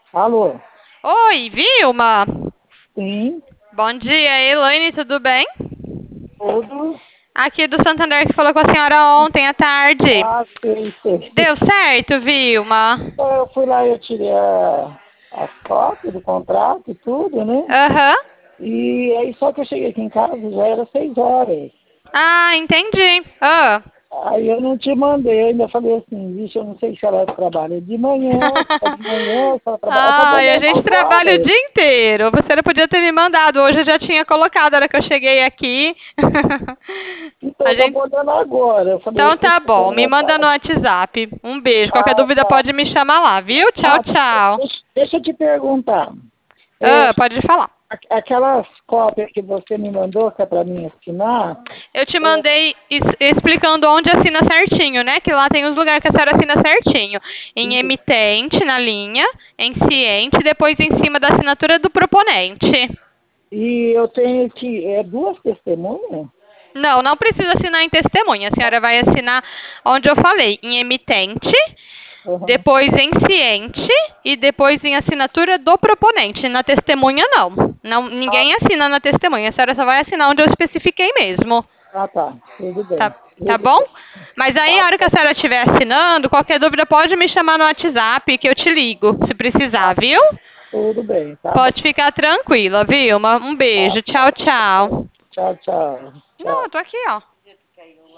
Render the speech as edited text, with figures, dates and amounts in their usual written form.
Alô? Oi, Vilma. Sim, Bom dia, Elaine, tudo bem? tudo. Aqui do Santander que falou com a senhora ontem à tarde. Ah, sei, sei. Deu certo, Vilma? Então, eu fui lá e eu tirei as cópias do contrato e tudo, né? Aham. E aí só que eu cheguei aqui em casa, já era 6 horas. Ah, entendi. Ah. Aí eu não te mandei, eu ainda falei assim, vixe, eu não sei se ela trabalha de manhã, se é de manhã, se ela trabalha. Eu tô Ai, a olhando gente trabalha o agora. dia inteiro. Você não podia ter me mandado. Hoje eu já tinha colocado, a hora que eu cheguei aqui. Então, A eu tô gente... olhando agora. Eu falei, Então opa, tá deixa eu bom, me perguntar. manda no WhatsApp. Um beijo. Qualquer Ah, dúvida tá. pode me chamar lá, viu? Tchau, Ah, tchau. deixa eu te perguntar. É, Ah, pode falar. aquelas cópias que você me mandou, que é para mim assinar, Eu te é, mandei explicando onde assina certinho, né? Que lá tem os lugares que a senhora assina certinho. Em e, emitente, na linha, em ciente, depois em cima da assinatura do proponente. e eu tenho que, duas testemunhas? Não, não precisa assinar em testemunha. A senhora vai assinar onde eu falei, em emitente, Uhum. depois em ciente e depois em assinatura do proponente. Na testemunha, não. Não, Ah, ninguém assina na testemunha. A senhora só vai assinar onde eu especifiquei mesmo. tá, tudo bem, Tá, tá tudo bom? bem. Mas aí, Tá a hora que a bom, senhora estiver assinando, qualquer dúvida pode me chamar no WhatsApp que eu te ligo, se precisar, tá, viu? tudo bem, tá bom. Pode ficar tranquila, viu? Um Tá beijo. Tchau, bom. tchau. Tchau, tchau. Não, Tchau. eu tô aqui, ó.